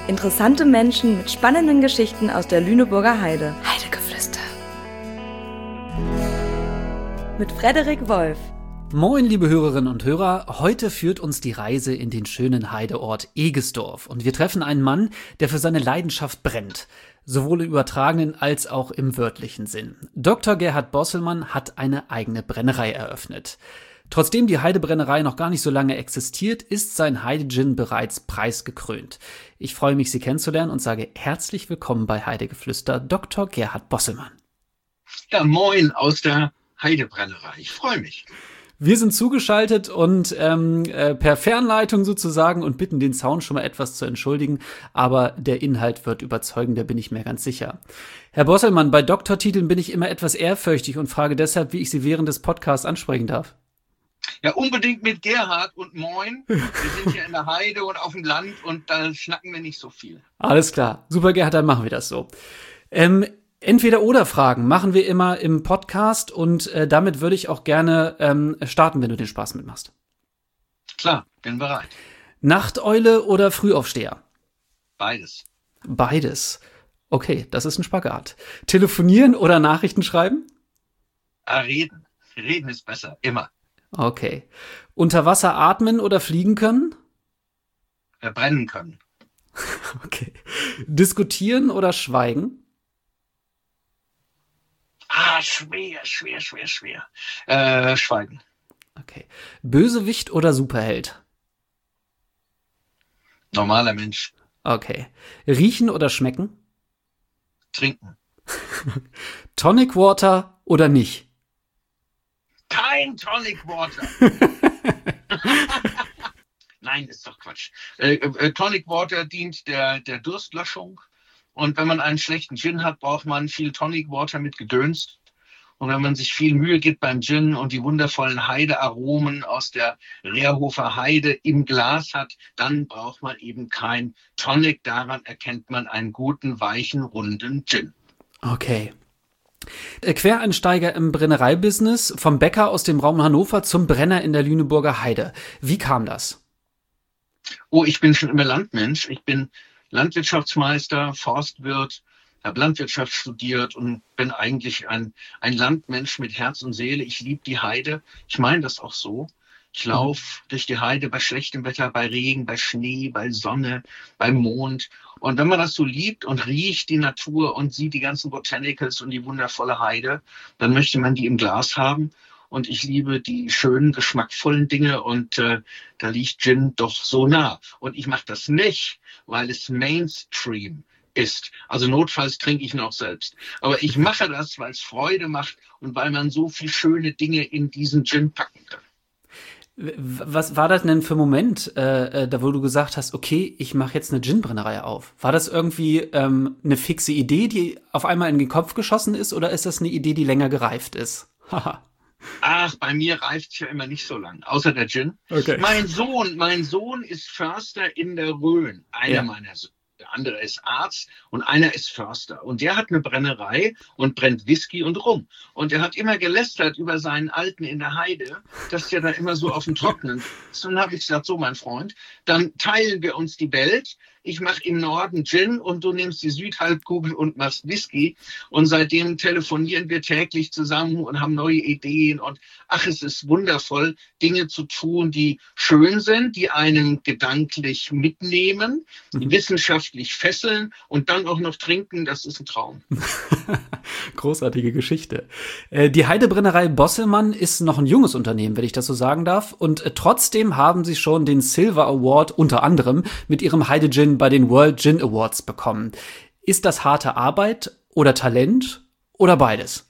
Interessante Menschen mit spannenden Geschichten aus der Lüneburger Heide. Heidegeflüster. Mit Frederik Wolf. Moin, liebe Hörerinnen und Hörer. Heute führt uns die Reise in den schönen Heideort Egesdorf. Und wir treffen einen Mann, der für seine Leidenschaft brennt. Sowohl im übertragenen als auch im wörtlichen Sinn. Dr. Gerhard Bosselmann hat eine eigene Brennerei eröffnet. Trotzdem die Heidebrennerei noch gar nicht so lange existiert, ist sein Heide-Gin bereits preisgekrönt. Ich freue mich, Sie kennenzulernen und sage herzlich willkommen bei Heidegeflüster, Dr. Gerhard Bosselmann. Ja, moin aus der Heidebrennerei. Ich freue mich. Wir sind zugeschaltet und per Fernleitung sozusagen und bitten den Sound schon mal etwas zu entschuldigen, aber der Inhalt wird überzeugen, da bin ich mir ganz sicher. Herr Bosselmann, bei Doktortiteln bin ich immer etwas ehrfürchtig und frage deshalb, wie ich Sie während des Podcasts ansprechen darf. Ja, unbedingt mit Gerhard und moin. Wir sind hier in der Heide und auf dem Land und da schnacken wir nicht so viel. Alles klar. Super, Gerhard, dann machen wir das so. Entweder-oder-Fragen machen wir immer im Podcast und damit würde ich auch gerne starten, wenn du den Spaß mitmachst. Klar, bin bereit. Nachteule oder Frühaufsteher? Beides. Beides. Okay, das ist ein Spagat. Telefonieren oder Nachrichten schreiben? Reden. Reden ist besser, immer. Okay. Unter Wasser atmen oder fliegen können? Brennen können. Okay. Diskutieren oder schweigen? Schwer. Schweigen. Okay. Bösewicht oder Superheld? Normaler Mensch. Okay. Riechen oder schmecken? Trinken. Tonic Water oder nicht? Kein Tonic Water. Nein, ist doch Quatsch. Tonic Water dient der Durstlöschung. Und wenn man einen schlechten Gin hat, braucht man viel Tonic Water mit Gedöns. Und wenn man sich viel Mühe gibt beim Gin und die wundervollen Heidearomen aus der Rehrhofer Heide im Glas hat, dann braucht man eben kein Tonic. Daran erkennt man einen guten, weichen, runden Gin. Okay. Quereinsteiger im Brennereibusiness, vom Bäcker aus dem Raum Hannover zum Brenner in der Lüneburger Heide. Wie kam das? Oh, ich bin schon immer Landmensch. Ich bin Landwirtschaftsmeister, Forstwirt, habe Landwirtschaft studiert und bin eigentlich ein Landmensch mit Herz und Seele. Ich liebe die Heide. Ich meine das auch so. Ich laufe durch die Heide bei schlechtem Wetter, bei Regen, bei Schnee, bei Sonne, beim Mond. Und wenn man das so liebt und riecht die Natur und sieht die ganzen Botanicals und die wundervolle Heide, dann möchte man die im Glas haben. Und ich liebe die schönen, geschmackvollen Dinge und da liegt Gin doch so nah. Und ich mache das nicht, weil es Mainstream ist. Also notfalls trinke ich ihn auch selbst. Aber ich mache das, weil es Freude macht und weil man so viele schöne Dinge in diesen Gin packen kann. Was war das denn für ein Moment, da wo du gesagt hast, okay, ich mache jetzt eine Gin-Brennerei auf? War das irgendwie eine fixe Idee, die auf einmal in den Kopf geschossen ist, oder ist das eine Idee, die länger gereift ist? Ach, bei mir reift es ja immer nicht so lang, außer der Gin. Okay. Mein Sohn ist Förster in der Rhön, einer meiner Söhne. Der andere ist Arzt und einer ist Förster. Und der hat eine Brennerei und brennt Whisky und Rum. Und er hat immer gelästert über seinen Alten in der Heide, dass der da immer so auf dem Trocknen ist. Und dann habe ich gesagt, so mein Freund, dann teilen wir uns die Welt. Ich mache im Norden Gin und du nimmst die Südhalbkugel und machst Whisky. Und seitdem telefonieren wir täglich zusammen und haben neue Ideen. Und ach, es ist wundervoll, Dinge zu tun, die schön sind, die einen gedanklich mitnehmen, die wissenschaftlich fesseln und dann auch noch trinken. Das ist ein Traum. Großartige Geschichte. Die Heidebrennerei Bosselmann ist noch ein junges Unternehmen, wenn ich das so sagen darf. Und trotzdem haben sie schon den Silver Award unter anderem mit ihrem Heide-Gin bei den World Gin Awards bekommen. Ist das harte Arbeit oder Talent oder beides?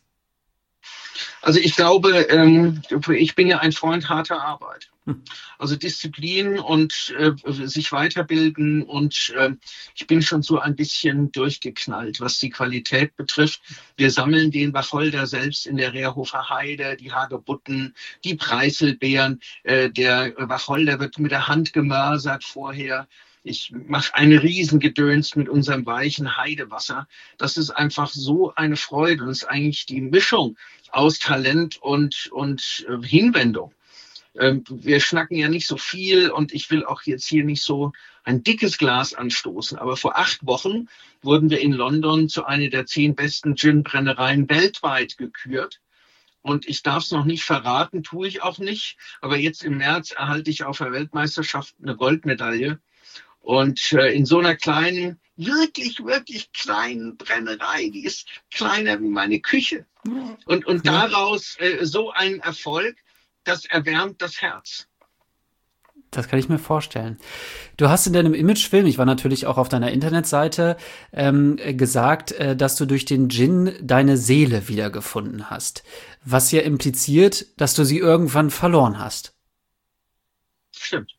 Also ich glaube, ich bin ja ein Freund harter Arbeit. Also Disziplin und sich weiterbilden und ich bin schon so ein bisschen durchgeknallt, was die Qualität betrifft. Wir sammeln den Wacholder selbst in der Rehrhofer Heide, die Hagebutten, die Preiselbeeren. Der Wacholder wird mit der Hand gemörsert vorher. Ich mache eine Riesengedöns mit unserem weichen Heidewasser. Das ist einfach so eine Freude. Das ist eigentlich die Mischung aus Talent und Hinwendung. Wir schnacken ja nicht so viel und ich will auch jetzt hier nicht so ein dickes Glas anstoßen. Aber vor 8 Wochen wurden wir in London zu einer der 10 besten Gin-Brennereien weltweit gekürt. Und ich darf es noch nicht verraten, tue ich auch nicht. Aber jetzt im März erhalte ich auf der Weltmeisterschaft eine Goldmedaille. Und in so einer kleinen, wirklich, wirklich kleinen Brennerei, die ist kleiner wie meine Küche. Und daraus so ein Erfolg, das erwärmt das Herz. Das kann ich mir vorstellen. Du hast in deinem Imagefilm, ich war natürlich auch auf deiner Internetseite, gesagt, dass du durch den Gin deine Seele wiedergefunden hast. Was ja impliziert, dass du sie irgendwann verloren hast. Stimmt.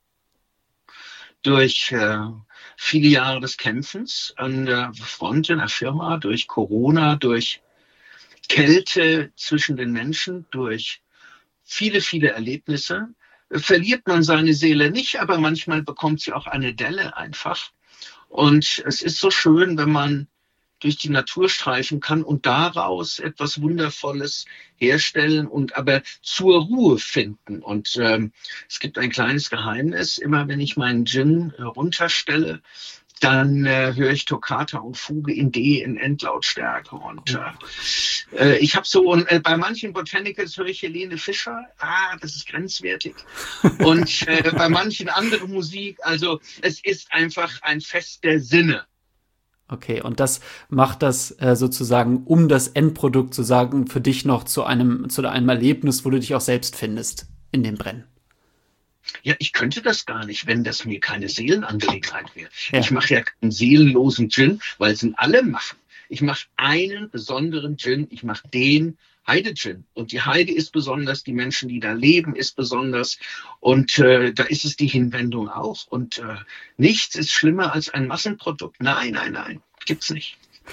Durch viele Jahre des Kämpfens an der Front in der Firma, durch Corona, durch Kälte zwischen den Menschen, durch viele, viele Erlebnisse, verliert man seine Seele nicht, aber manchmal bekommt sie auch eine Delle einfach. Und es ist so schön, wenn man durch die Natur streifen kann und daraus etwas Wundervolles herstellen und aber zur Ruhe finden. Und es gibt ein kleines Geheimnis. Immer wenn ich meinen Gin runterstelle, dann höre ich Toccata und Fuge in D in Endlautstärke. Und ich habe so, und bei manchen Botanicals höre ich Helene Fischer. Das ist grenzwertig. Und bei manchen anderen Musik, also es ist einfach ein Fest der Sinne. Okay, und das macht das sozusagen, um das Endprodukt zu sagen, für dich noch zu einem Erlebnis, wo du dich auch selbst findest in dem Brennen. Ja, ich könnte das gar nicht, wenn das mir keine Seelenangelegenheit wäre. Ja. Ich mache ja keinen seelenlosen Gin, weil es alle machen. Ich mache einen besonderen Gin, ich mache den Heide-Gin. Und die Heide ist besonders, die Menschen, die da leben, ist besonders. Und da ist es die Hinwendung auch. Und nichts ist schlimmer als ein Massenprodukt. Nein, gibt's nicht.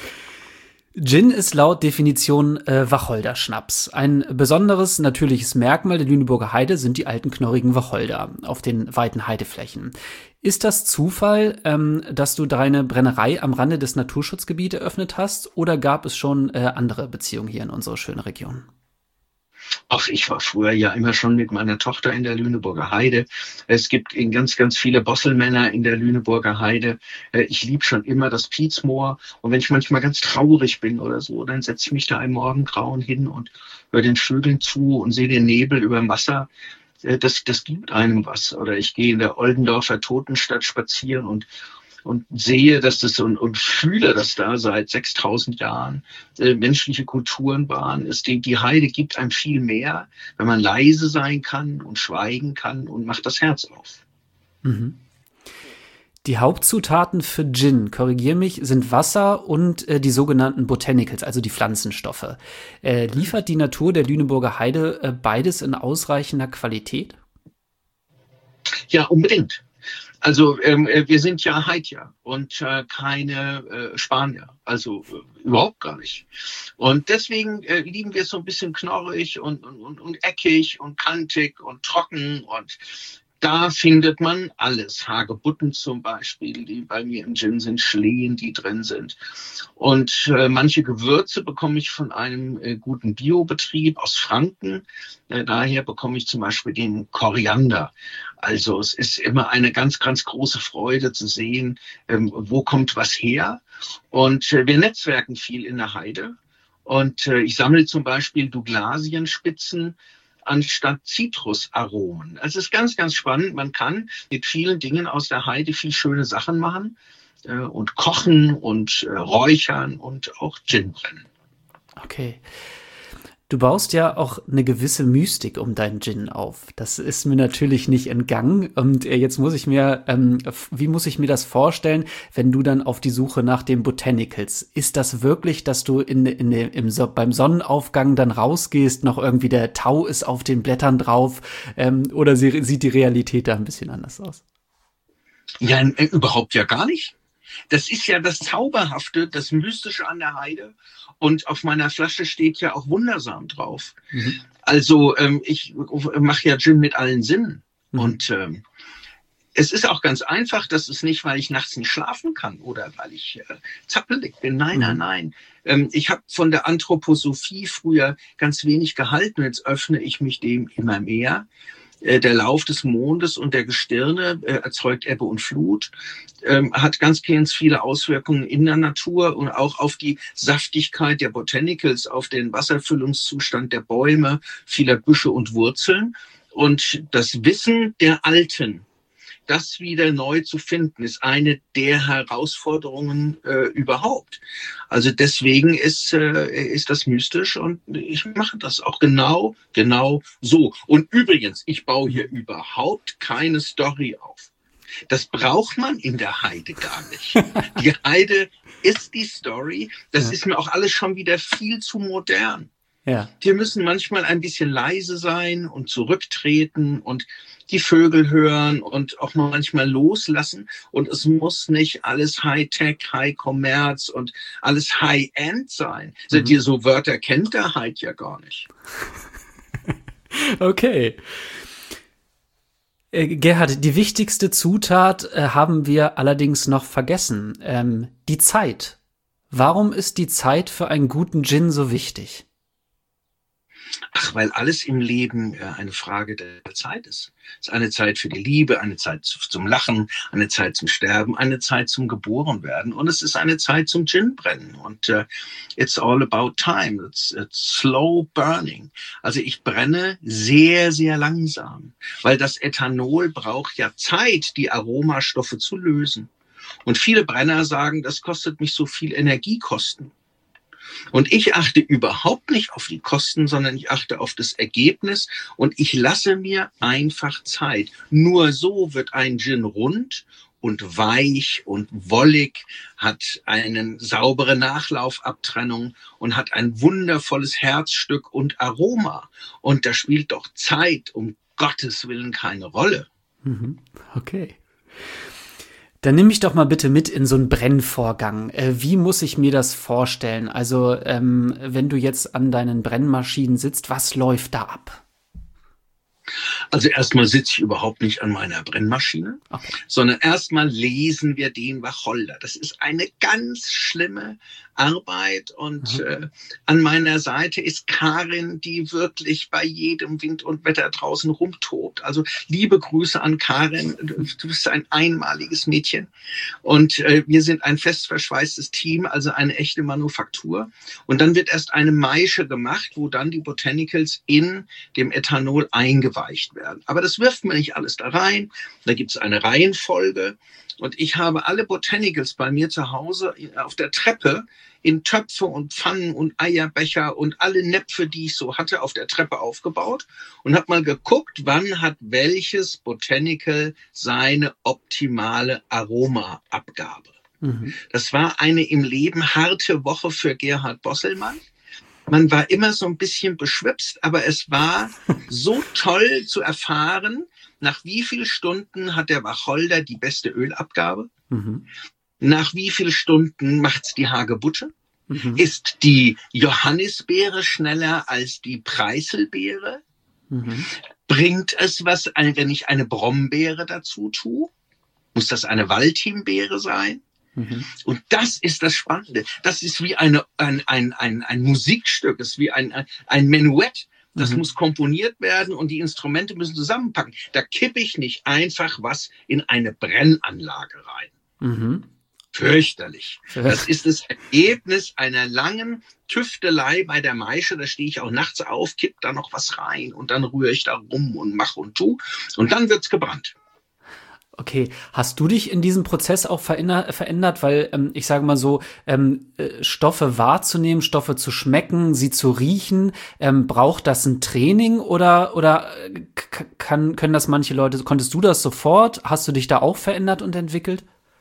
Gin ist laut Definition Wacholderschnaps. Ein besonderes natürliches Merkmal der Lüneburger Heide sind die alten knorrigen Wacholder auf den weiten Heideflächen. Ist das Zufall, dass du deine Brennerei am Rande des Naturschutzgebietes eröffnet hast, oder gab es schon andere Beziehungen hier in unserer schönen Region? Ach, ich war früher ja immer schon mit meiner Tochter in der Lüneburger Heide. Es gibt ganz, ganz viele Bosselmänner in der Lüneburger Heide. Ich liebe schon immer das Pietsmoor. Und wenn ich manchmal ganz traurig bin oder so, dann setze ich mich da im Morgengrauen hin und höre den Vögeln zu und sehe den Nebel über dem Wasser. Das gibt einem was. Oder ich gehe in der Oldendorfer Totenstadt spazieren und sehe, dass das und fühle, dass da seit 6000 Jahren menschliche Kulturen waren. Die Heide gibt einem viel mehr, wenn man leise sein kann und schweigen kann und macht das Herz auf. Mhm. Die Hauptzutaten für Gin, korrigier mich, sind Wasser und die sogenannten Botanicals, also die Pflanzenstoffe. Liefert die Natur der Lüneburger Heide beides in ausreichender Qualität? Ja, unbedingt. Also wir sind ja Heidjer und keine Spanier, also überhaupt gar nicht. Und deswegen lieben wir es so ein bisschen knorrig und eckig und kantig und trocken, und da findet man alles. Hagebutten zum Beispiel, die bei mir im Gin sind, Schlehen, die drin sind. Und manche Gewürze bekomme ich von einem guten Biobetrieb aus Franken. Daher bekomme ich zum Beispiel den Koriander. Also es ist immer eine ganz, ganz große Freude zu sehen, wo kommt was her. Und wir netzwerken viel in der Heide. Und ich sammle zum Beispiel Douglasienspitzen anstatt Zitrusaromen. Also es ist ganz, ganz spannend. Man kann mit vielen Dingen aus der Heide viel schöne Sachen machen und kochen und räuchern und auch Gin brennen. Okay. Du baust ja auch eine gewisse Mystik um deinen Gin auf. Das ist mir natürlich nicht entgangen. Und jetzt muss ich mir, wie muss ich mir das vorstellen, wenn du dann auf die Suche nach den Botanicals? Ist das wirklich, dass du beim Sonnenaufgang dann rausgehst, noch irgendwie der Tau ist auf den Blättern drauf? Oder sieht die Realität da ein bisschen anders aus? Ja, überhaupt ja gar nicht. Das ist ja das Zauberhafte, das Mystische an der Heide. Und auf meiner Flasche steht ja auch wundersam drauf. Mhm. Also ich mache ja Gin mit allen Sinnen. Mhm. Und es ist auch ganz einfach, das ist nicht, weil ich nachts nicht schlafen kann oder weil ich zappelig bin. Nein. Ich habe von der Anthroposophie früher ganz wenig gehalten. Jetzt öffne ich mich dem immer mehr. der Lauf des Mondes und der Gestirne erzeugt Ebbe und Flut, hat ganz viele Auswirkungen in der Natur und auch auf die Saftigkeit der Botanicals, auf den Wasserfüllungszustand der Bäume, vieler Büsche und Wurzeln. Und das Wissen der Alten, das wieder neu zu finden, ist eine der Herausforderungen überhaupt. Also deswegen ist das mystisch und ich mache das auch genau so. Und übrigens, ich baue hier überhaupt keine Story auf. Das braucht man in der Heide gar nicht. Die Heide ist die Story. Das ist mir auch alles schon wieder viel zu modern. Ja. Wir müssen manchmal ein bisschen leise sein und zurücktreten und die Vögel hören und auch manchmal loslassen. Und es muss nicht alles High-Tech, High-Commerce und alles High-End sein. Also so Wörter kennt der Hyde ja gar nicht. Okay. Gerhard, die wichtigste Zutat haben wir allerdings noch vergessen. Die Zeit. Warum ist die Zeit für einen guten Gin so wichtig? Ach, weil alles im Leben eine Frage der Zeit ist. Es ist eine Zeit für die Liebe, eine Zeit zum Lachen, eine Zeit zum Sterben, eine Zeit zum Geborenwerden und es ist eine Zeit zum Gin-Brennen. Und it's all about time. It's slow burning. Also ich brenne sehr, sehr langsam, weil das Ethanol braucht ja Zeit, die Aromastoffe zu lösen. Und viele Brenner sagen, das kostet mich so viel Energiekosten. Und ich achte überhaupt nicht auf die Kosten, sondern ich achte auf das Ergebnis und ich lasse mir einfach Zeit. Nur so wird ein Gin rund und weich und wollig, hat eine saubere Nachlaufabtrennung und hat ein wundervolles Herzstück und Aroma. Und da spielt doch Zeit um Gottes Willen keine Rolle. Okay. Dann nimm mich doch mal bitte mit in so einen Brennvorgang. Wie muss ich mir das vorstellen? Also, wenn du jetzt an deinen Brennmaschinen sitzt, was läuft da ab? Also erstmal sitze ich überhaupt nicht an meiner Brennmaschine, sondern erstmal lesen wir den Wacholder. Das ist eine ganz schlimme Arbeit und an meiner Seite ist Karin, die wirklich bei jedem Wind und Wetter draußen rumtobt. Also liebe Grüße an Karin, du bist ein einmaliges Mädchen und wir sind ein fest verschweißtes Team, also eine echte Manufaktur. Und dann wird erst eine Maische gemacht, wo dann die Botanicals in dem Ethanol eingeweicht werden. Aber das wirft man nicht alles da rein. Da gibt es eine Reihenfolge. Und ich habe alle Botanicals bei mir zu Hause auf der Treppe in Töpfe und Pfannen und Eierbecher und alle Näpfe, die ich so hatte, auf der Treppe aufgebaut und habe mal geguckt, wann hat welches Botanical seine optimale Aromaabgabe. Das war eine im Leben harte Woche für Gerhard Bosselmann. Man war immer so ein bisschen beschwipst, aber es war so toll zu erfahren, nach wie vielen Stunden hat der Wacholder die beste Ölabgabe? Nach wie vielen Stunden macht's die Hagebutte? Ist die Johannisbeere schneller als die Preiselbeere? Bringt es was, wenn ich eine Brombeere dazu tue? Muss das eine Waldhimbeere sein? Und das ist das Spannende. Das ist wie ein Musikstück, das ist wie ein Menuett. Das muss komponiert werden und die Instrumente müssen zusammenpacken. Da kippe ich nicht einfach was in eine Brennanlage rein. Fürchterlich. Das ist das Ergebnis einer langen Tüftelei bei der Maische. Da stehe ich auch nachts auf, kipp da noch was rein und dann rühre ich da rum und mach und tu. Und dann wird's gebrannt. Okay, hast du dich in diesem Prozess auch verändert? Weil ich sage mal so, Stoffe wahrzunehmen, Stoffe zu schmecken, sie zu riechen, braucht das ein Training oder können das manche Leute, konntest du das sofort? Hast du dich da auch verändert und entwickelt?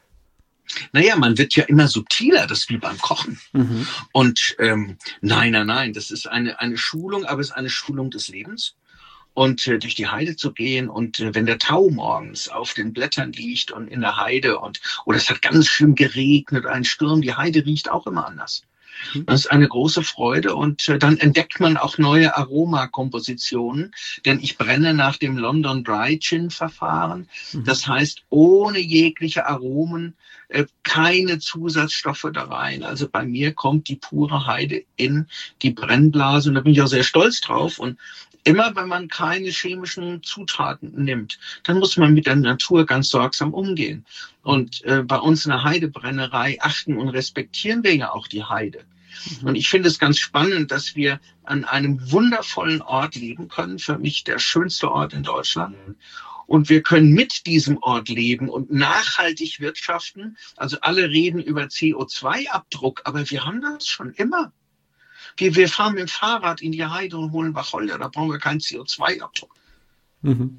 Naja, man wird ja immer subtiler, das ist wie beim Kochen. Und nein, das ist eine Schulung, aber es ist eine Schulung des Lebens. Und durch die Heide zu gehen und wenn der Tau morgens auf den Blättern liegt und in der Heide oder es hat ganz schön geregnet, ein Sturm, die Heide riecht auch immer anders. Das ist eine große Freude und dann entdeckt man auch neue Aromakompositionen, denn ich brenne nach dem London Dry Gin Verfahren. Das heißt, ohne jegliche Aromen, keine Zusatzstoffe da rein. Also bei mir kommt die pure Heide in die Brennblase und da bin ich auch sehr stolz drauf und Immer wenn man keine chemischen Zutaten nimmt, dann muss man mit der Natur ganz sorgsam umgehen. Und bei uns in der Heidebrennerei achten und respektieren wir ja auch die Heide. Und ich finde es ganz spannend, dass wir an einem wundervollen Ort leben können, für mich der schönste Ort in Deutschland. Und wir können mit diesem Ort leben und nachhaltig wirtschaften. Also alle reden über CO2-Abdruck, aber wir haben das schon immer. Wir fahren mit dem Fahrrad in die Heide und holen Wacholder, da brauchen wir keinen CO2-Abdruck. Mhm.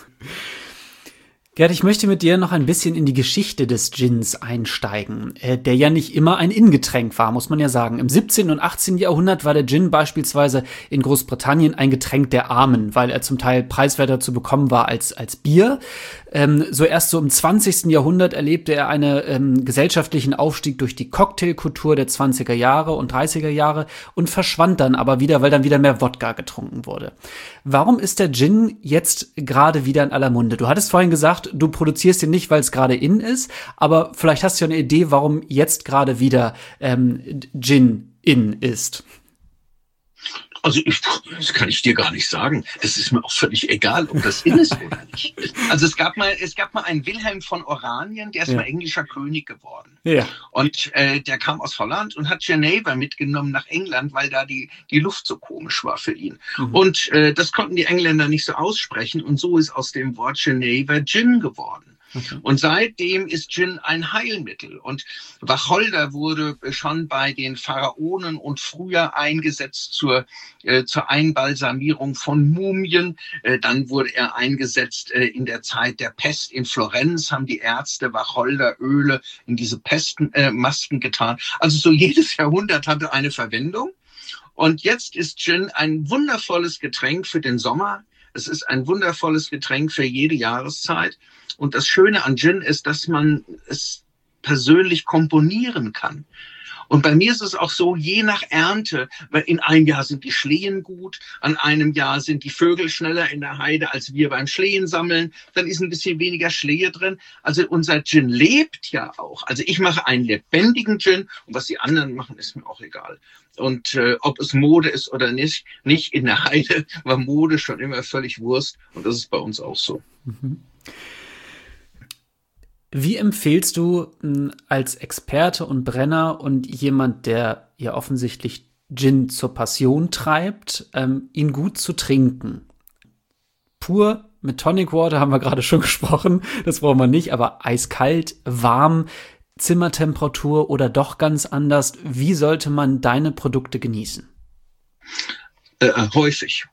Gerd, ich möchte mit dir noch ein bisschen in die Geschichte des Gins einsteigen, der ja nicht immer ein Ingetränk war, muss man ja sagen. Im 17. und 18. Jahrhundert war der Gin beispielsweise in Großbritannien ein Getränk der Armen, weil er zum Teil preiswerter zu bekommen war als Bier. So erst so im 20. Jahrhundert erlebte er einen gesellschaftlichen Aufstieg durch die Cocktailkultur der 20er Jahre und 30er Jahre und verschwand dann aber wieder, weil dann wieder mehr Wodka getrunken wurde. Warum ist der Gin jetzt gerade wieder in aller Munde? Du hattest vorhin gesagt, du produzierst ihn nicht, weil es gerade in ist, aber vielleicht hast du ja eine Idee, warum jetzt gerade wieder Gin in ist. Also das kann ich dir gar nicht sagen. Das ist mir auch völlig egal, ob das in ist oder nicht. Also es gab mal einen Wilhelm von Oranien, der ist mal englischer König geworden. Ja. Und der kam aus Holland und hat Geneva mitgenommen nach England, weil da die Luft so komisch war für ihn. Mhm. Und das konnten die Engländer nicht so aussprechen. Und so ist aus dem Wort Geneva Gin geworden. Okay. Und seitdem ist Gin ein Heilmittel. Und Wacholder wurde schon bei den Pharaonen und früher eingesetzt zur Einbalsamierung von Mumien. Dann wurde er eingesetzt in der Zeit der Pest. In Florenz haben die Ärzte Wacholderöle in diese Pestmasken getan. Also so jedes Jahrhundert hatte eine Verwendung. Und jetzt ist Gin ein wundervolles Getränk für den Sommer. Es ist ein wundervolles Getränk für jede Jahreszeit. Und das Schöne an Gin ist, dass man es persönlich komponieren kann. Und bei mir ist es auch so, je nach Ernte, weil in einem Jahr sind die Schlehen gut, an einem Jahr sind die Vögel schneller in der Heide als wir beim Schlehen sammeln, dann ist ein bisschen weniger Schlehe drin. Also unser Gin lebt ja auch. Also ich mache einen lebendigen Gin und was die anderen machen, ist mir auch egal. Und ob es Mode ist oder nicht in der Heide war Mode schon immer völlig Wurst und das ist bei uns auch so. Mhm. Wie empfehlst du als Experte und Brenner und jemand, der ja offensichtlich Gin zur Passion treibt, ihn gut zu trinken? Pur mit Tonic Water haben wir gerade schon gesprochen, das braucht man nicht, aber eiskalt, warm, Zimmertemperatur oder doch ganz anders. Wie sollte man deine Produkte genießen? Häufig.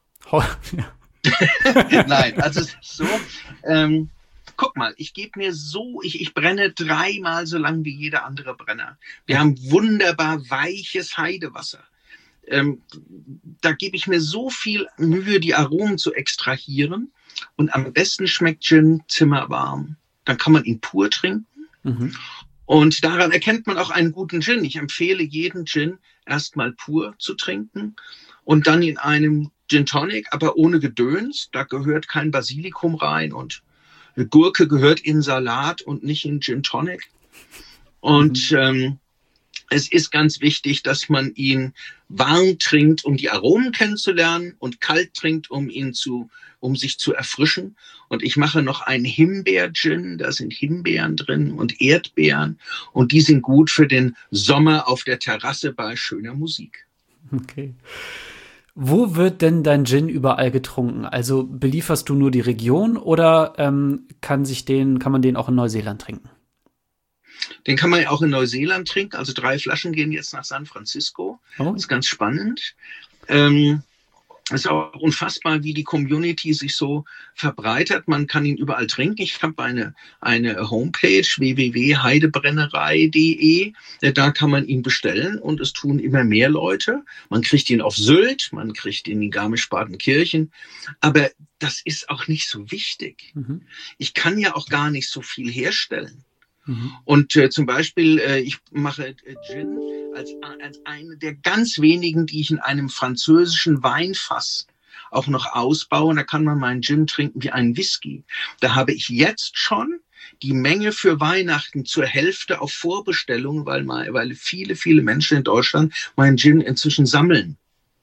Nein, also es ist so, guck mal, ich brenne 3-mal so lang wie jeder andere Brenner. Wir haben wunderbar weiches Heidewasser. Da gebe ich mir so viel Mühe, die Aromen zu extrahieren. Und am besten schmeckt Gin zimmerwarm. Dann kann man ihn pur trinken. Mhm. Und daran erkennt man auch einen guten Gin. Ich empfehle jeden Gin erstmal pur zu trinken und dann in einem Gin Tonic, aber ohne Gedöns. Da gehört kein Basilikum rein und Gurke gehört in Salat und nicht in Gin Tonic. Und es ist ganz wichtig, dass man ihn warm trinkt, um die Aromen kennenzulernen und kalt trinkt, um sich zu erfrischen. Und ich mache noch einen Himbeer-Gin, da sind Himbeeren drin und Erdbeeren. Und die sind gut für den Sommer auf der Terrasse bei schöner Musik. Okay. Wo wird denn dein Gin überall getrunken? Also belieferst du nur die Region oder kann man den auch in Neuseeland trinken? Den kann man ja auch in Neuseeland trinken. Also 3 Flaschen gehen jetzt nach San Francisco. Oh. Das ist ganz spannend. Es ist auch unfassbar, wie die Community sich so verbreitet. Man kann ihn überall trinken. Ich habe eine Homepage, www.heidebrennerei.de. Da kann man ihn bestellen und es tun immer mehr Leute. Man kriegt ihn auf Sylt, man kriegt ihn in Garmisch-Partenkirchen. Aber das ist auch nicht so wichtig. Mhm. Ich kann ja auch gar nicht so viel herstellen. Mhm. Und zum Beispiel, ich mache Gin als eine der ganz wenigen, die ich in einem französischen Weinfass auch noch ausbaue. Und da kann man meinen Gin trinken wie einen Whisky. Da habe ich jetzt schon die Menge für Weihnachten zur Hälfte auf Vorbestellung, weil viele, viele Menschen in Deutschland meinen Gin inzwischen sammeln.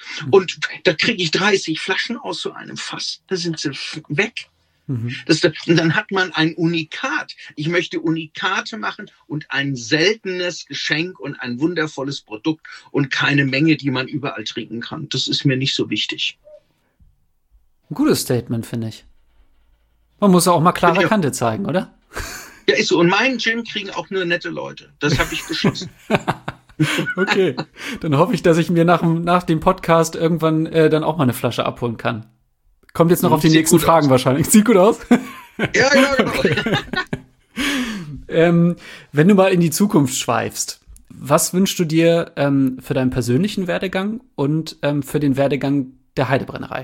Und da kriege ich 30 Flaschen aus so einem Fass. Da sind sie weg. Und dann hat man ein Unikat. Ich möchte Unikate machen und ein seltenes Geschenk und ein wundervolles Produkt und keine Menge, die man überall trinken kann. Das ist mir nicht so wichtig. Ein gutes Statement, finde ich. Man muss auch mal klare Kante zeigen, oder? Ja, ist so. Und meinen Gin kriegen auch nur nette Leute. Das habe ich beschlossen. Okay, dann hoffe ich, dass ich mir nach dem Podcast irgendwann dann auch mal eine Flasche abholen kann. Kommt jetzt noch auf die nächsten Fragen wahrscheinlich. Sieht gut aus? Ja, genau. Okay. Wenn du mal in die Zukunft schweifst, was wünschst du dir für deinen persönlichen Werdegang und für den Werdegang der Heidebrennerei?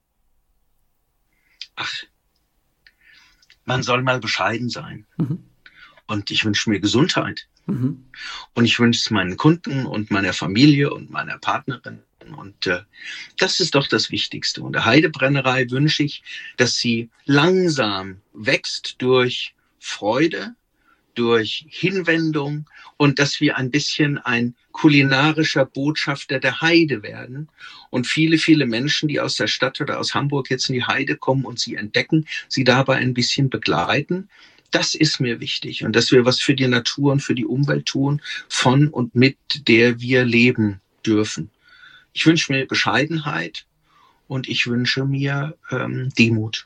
Ach, man soll mal bescheiden sein. Und ich wünsche mir Gesundheit. Und ich wünsche es meinen Kunden und meiner Familie und meiner Partnerin. Und das ist doch das Wichtigste. Und der Heidebrennerei wünsche ich, dass sie langsam wächst durch Freude, durch Hinwendung und dass wir ein bisschen ein kulinarischer Botschafter der Heide werden. Und viele, viele Menschen, die aus der Stadt oder aus Hamburg jetzt in die Heide kommen und sie entdecken, sie dabei ein bisschen begleiten. Das ist mir wichtig. Und dass wir was für die Natur und für die Umwelt tun, von und mit der wir leben dürfen. Ich wünsche mir Bescheidenheit und ich wünsche mir Demut.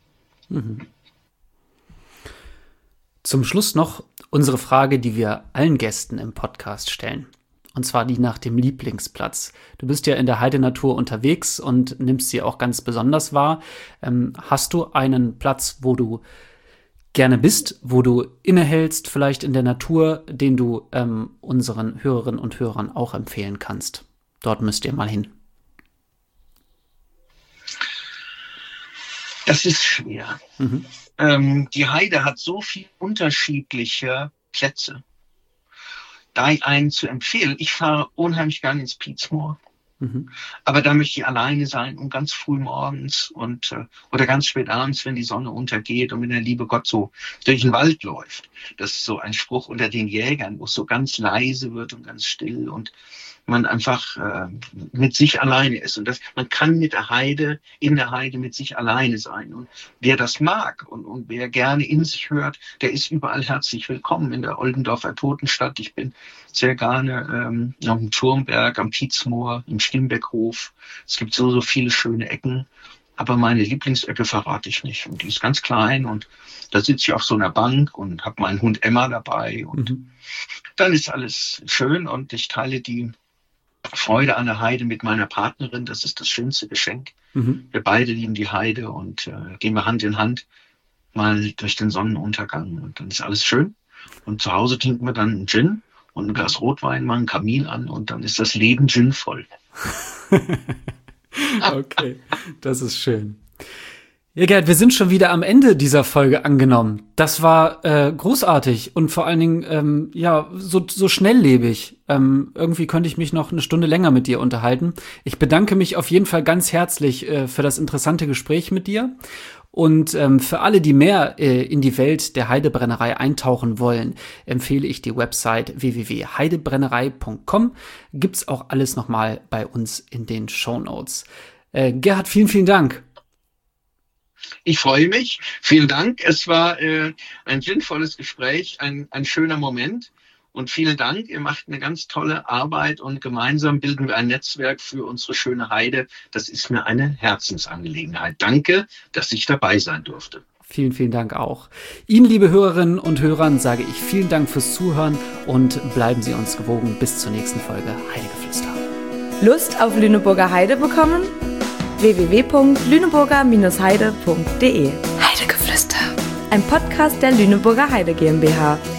Zum Schluss noch unsere Frage, die wir allen Gästen im Podcast stellen. Und zwar die nach dem Lieblingsplatz. Du bist ja in der Heidenatur unterwegs und nimmst sie auch ganz besonders wahr. Hast du einen Platz, wo du gerne bist, wo du innehältst, vielleicht in der Natur, den du unseren Hörerinnen und Hörern auch empfehlen kannst? Dort müsst ihr mal hin. Das ist schwer. Die Heide hat so viele unterschiedliche Plätze. Da einen zu empfehlen, ich fahre unheimlich gerne ins Pietzmoor. Aber da möchte ich alleine sein und ganz früh morgens oder ganz spät abends, wenn die Sonne untergeht und wenn der liebe Gott so durch den Wald läuft. Das ist so ein Spruch unter den Jägern, wo es so ganz leise wird und ganz still und man einfach mit sich alleine ist. Und man kann in der Heide mit sich alleine sein. Und wer das mag und wer gerne in sich hört, der ist überall herzlich willkommen in der Oldendorfer Totenstadt. Ich bin sehr gerne am Turmberg, am Pietzmoor, im Stimmbeckhof. Es gibt so viele schöne Ecken. Aber meine Lieblingsecke verrate ich nicht. Und die ist ganz klein und da sitze ich auf so einer Bank und habe meinen Hund Emma dabei. Und dann ist alles schön und ich teile die Freude an der Heide mit meiner Partnerin. Das ist das schönste Geschenk. Wir beide lieben die Heide und gehen wir Hand in Hand mal durch den Sonnenuntergang. Und dann ist alles schön. Und zu Hause trinken wir dann einen Gin und ein Glas Rotwein, machen einen Kamin an und dann ist das Leben ginvoll. Okay, das ist schön. Ja, Gerd, wir sind schon wieder am Ende dieser Folge angenommen. Das war großartig und vor allen Dingen so schnelllebig. Irgendwie könnte ich mich noch eine Stunde länger mit dir unterhalten. Ich bedanke mich auf jeden Fall ganz herzlich für das interessante Gespräch mit dir. Und für alle, die mehr in die Welt der Heidebrennerei eintauchen wollen, empfehle ich die Website www.heidebrennerei.com. Gibt's auch alles nochmal bei uns in den Shownotes. Gerhard, vielen, vielen Dank. Ich freue mich. Vielen Dank. Es war ein sinnvolles Gespräch, ein schöner Moment. Und vielen Dank. Ihr macht eine ganz tolle Arbeit und gemeinsam bilden wir ein Netzwerk für unsere schöne Heide. Das ist mir eine Herzensangelegenheit. Danke, dass ich dabei sein durfte. Vielen, vielen Dank auch. Ihnen, liebe Hörerinnen und Hörern, sage ich vielen Dank fürs Zuhören und bleiben Sie uns gewogen bis zur nächsten Folge Heidegeflüster. Lust auf Lüneburger Heide bekommen? www.lüneburger-heide.de Heidegeflüster. Ein Podcast der Lüneburger Heide GmbH.